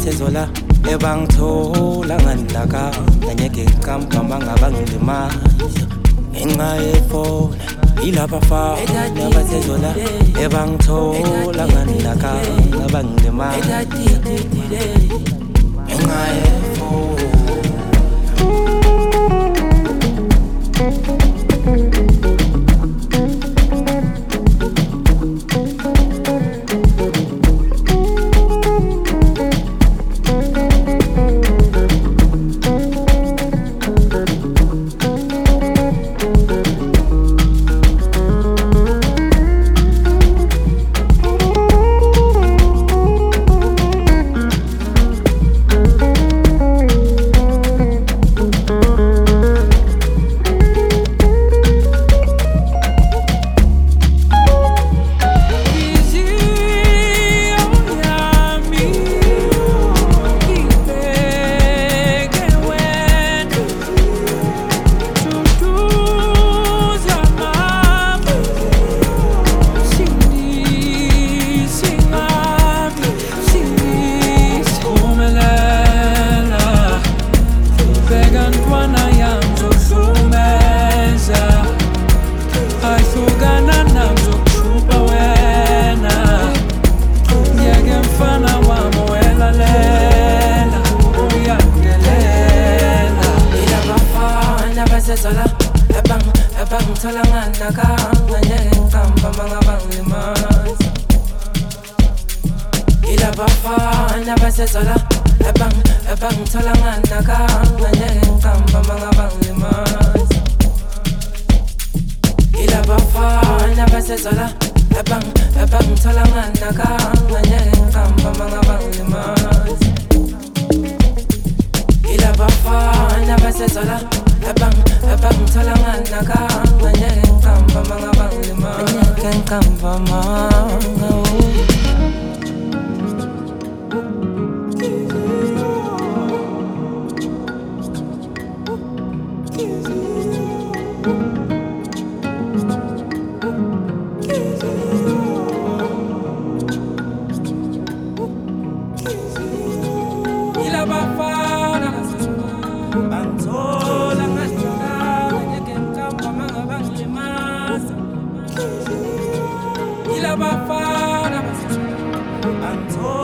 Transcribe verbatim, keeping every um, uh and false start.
nabasezola ebangithola ngandaka ngeke ngikampa mangabangilimaza ngenxa yefoni ilapha fana nabasezola ebangithola ngandaka ngabangilimaza ngenxa yefoni. Abang, abang, talangan nakang ngayeng kamba mga banglimas. Ila bafa nabasezola. Abang, abang, talangan nakang ngayeng kamba mga banglimas. Ila bafa nabasezola. Abang, abang, talangan nakang ngayeng kamba mga banglimas. Ila bafa nabasezola. Abang, abang, talangan nakang ngayeng kamba mga banglimas. Ngayeng kamba mga ila bafana banthola ngashaka ngeke kamba mga banglimas. Ila bafana banthola